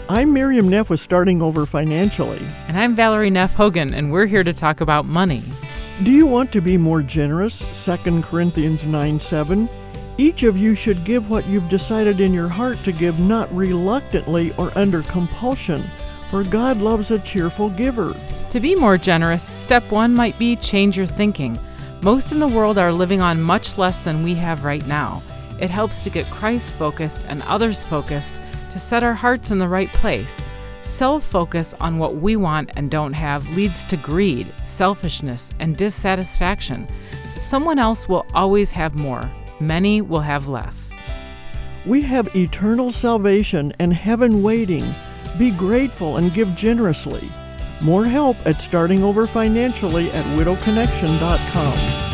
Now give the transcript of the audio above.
I'm Miriam Neff with Starting Over Financially. And I'm Valerie Neff Hogan, and we're here to talk about money. Do you want to be more generous? 2 Corinthians 9:7. Each of you should give what you've decided in your heart to give, not reluctantly or under compulsion, for God loves a cheerful giver. To be more generous, step one might be change your thinking. Most in the world are living on much less than we have right now. It helps to get Christ-focused and others-focused to set our hearts in the right place. Self-focus on what we want and don't have leads to greed, selfishness, and dissatisfaction. Someone else will always have more. Many will have less. We have eternal salvation and heaven waiting. Be grateful and give generously. More help at Starting Over Financially at widowconnection.com.